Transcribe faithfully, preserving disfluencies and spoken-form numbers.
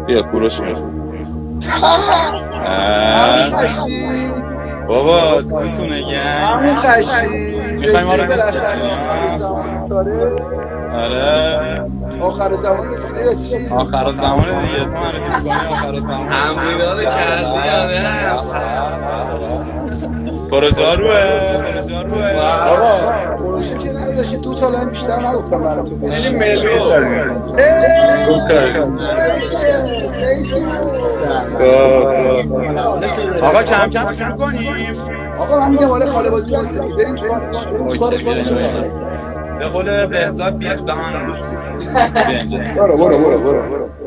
بیا کوروش میره. همون خشی بابا ستونه گنگ همون خشی میخوای ما رو رسیدی دیست بالاخره کنی؟ آخر زمان تاره. آره آخر زمان رسیده یا چی؟ آخر زمان دیگه، تو منو دیست کنی آخر زمان. تمرینا رو کردی یا نه؟ پروژاروه پروژاروه آقا پروژه که نداشته دو تا لاین بیشتر نگفتم براتون خیلی بشین. ملو. آقا کم کم شروع کنیم. آقا من میگم آره خاله بازی بسته دیگه، بریم تو کارش بریم تو کارش اوکی، بریم تو کارش. به قول بهزاد بیا تو دانس. برو برو برو برو